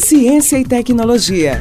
Ciência e tecnologia.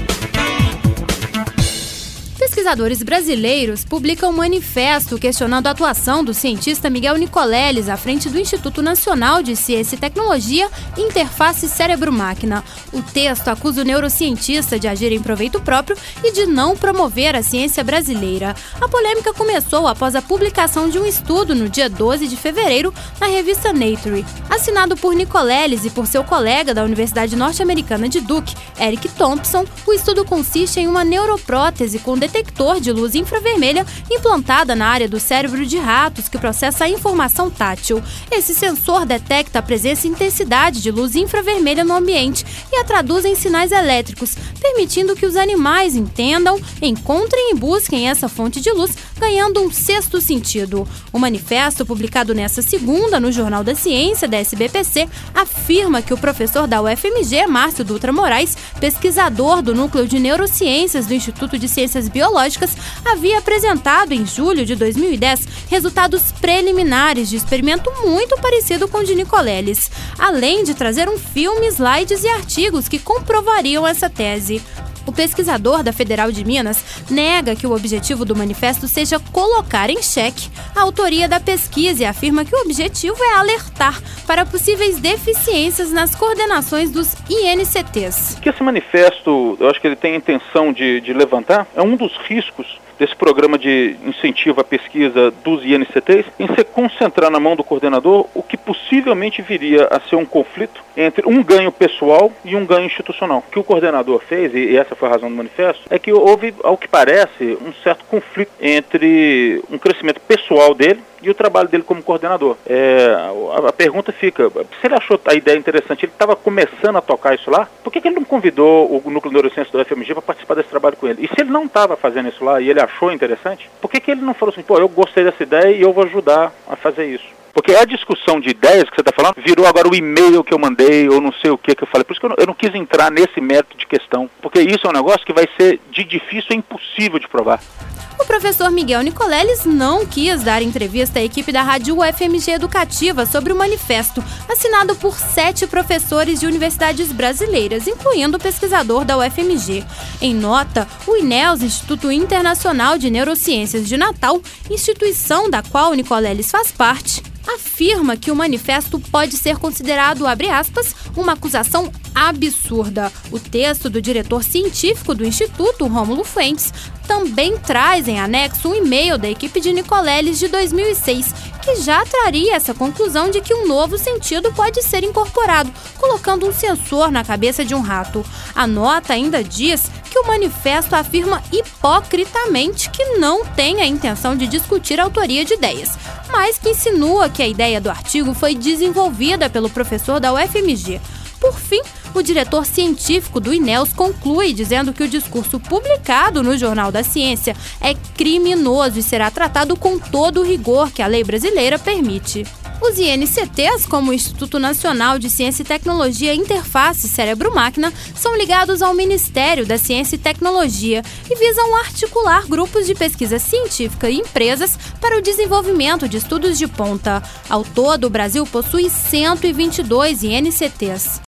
Pesquisadores brasileiros publicam um manifesto questionando a atuação do cientista Miguel Nicoleles à frente do Instituto Nacional de Ciência e Tecnologia, Interface Cérebro-Máquina. O texto acusa o neurocientista de agir em proveito próprio e de não promover a ciência brasileira. A polêmica começou após a publicação de um estudo no dia 12 de fevereiro na revista Nature. Assinado por Nicoleles e por seu colega da Universidade Norte-Americana de Duke, Eric Thompson, o estudo consiste em uma neuroprótese com detector de luz infravermelha implantada na área do cérebro de ratos que processa a informação tátil. Esse sensor detecta a presença e intensidade de luz infravermelha no ambiente e a traduz em sinais elétricos, permitindo que os animais entendam, encontrem e busquem essa fonte de luz, ganhando um sexto sentido. O manifesto, publicado nesta segunda no Jornal da Ciência da SBPC, afirma que o professor da UFMG, Márcio Dutra Moraes, pesquisador do Núcleo de Neurociências do Instituto de Ciências Biológicas, havia apresentado em julho de 2010 resultados preliminares de experimento muito parecido com o de Nicoleles, além de trazer um filme, slides e artigos que comprovariam essa tese. O pesquisador da Federal de Minas nega que o objetivo do manifesto seja colocar em xeque a autoria da pesquisa e afirma que o objetivo é alertar para possíveis deficiências nas coordenações dos INCTs. O que esse manifesto, eu acho que ele tem a intenção de levantar, é um dos riscos desse programa de incentivo à pesquisa dos INCTs em se concentrar na mão do coordenador o que possivelmente viria a ser um conflito entre um ganho pessoal e um ganho institucional. O que o coordenador fez, e essa foi a razão do manifesto, é que houve, ao que parece, um certo conflito entre um crescimento pessoal dele e o trabalho dele como coordenador. A pergunta fica, se ele achou a ideia interessante, ele estava começando a tocar isso lá, por que ele não convidou o Núcleo de Neurociência do UFMG para participar desse trabalho com ele? E se ele não estava fazendo isso lá e ele achou interessante, por que ele não falou assim, eu gostei dessa ideia e eu vou ajudar a fazer isso? Porque a discussão de ideias que você está falando virou agora o e-mail que eu mandei ou não sei o que eu falei. Por isso que eu não quis entrar nesse mérito de questão, porque isso é um negócio que vai ser de difícil e impossível de provar. O professor Miguel Nicoleles não quis dar entrevista à equipe da Rádio UFMG Educativa sobre o manifesto, assinado por 7 professores de universidades brasileiras, incluindo o pesquisador da UFMG. Em nota, o INELS, Instituto Internacional de Neurociências de Natal, instituição da qual o Nicoleles faz parte, afirma que o manifesto pode ser considerado, abre aspas, uma acusação absurda. O texto do diretor científico do Instituto, Rômulo Fuentes, também traz em anexo um e-mail da equipe de Nicoleles de 2006, que já traria essa conclusão de que um novo sentido pode ser incorporado, colocando um sensor na cabeça de um rato. A nota ainda diz que o manifesto afirma hipocritamente que não tem a intenção de discutir a autoria de ideias, mas que insinua que a ideia do artigo foi desenvolvida pelo professor da UFMG. Por fim, o diretor científico do INELS conclui dizendo que o discurso publicado no Jornal da Ciência é criminoso e será tratado com todo o rigor que a lei brasileira permite. Os INCTs, como o Instituto Nacional de Ciência e Tecnologia Interface Cérebro-Máquina, são ligados ao Ministério da Ciência e Tecnologia e visam articular grupos de pesquisa científica e empresas para o desenvolvimento de estudos de ponta. Ao todo, o Brasil possui 122 INCTs.